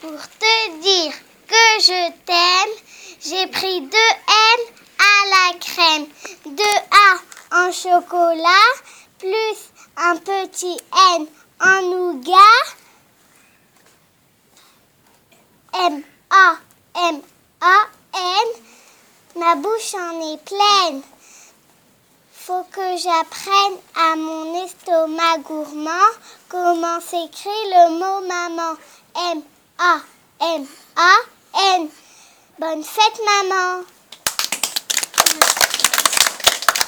Pour te dire que je t'aime, j'ai pris 2 M à la crème, 2 A en chocolat, plus un petit N en nougat. M-A, M-A-N, ma bouche en est pleine. Faut que j'apprenne à mon estomac gourmand comment s'écrit le mot maman. M-A-M-A-N. Bonne fête, maman!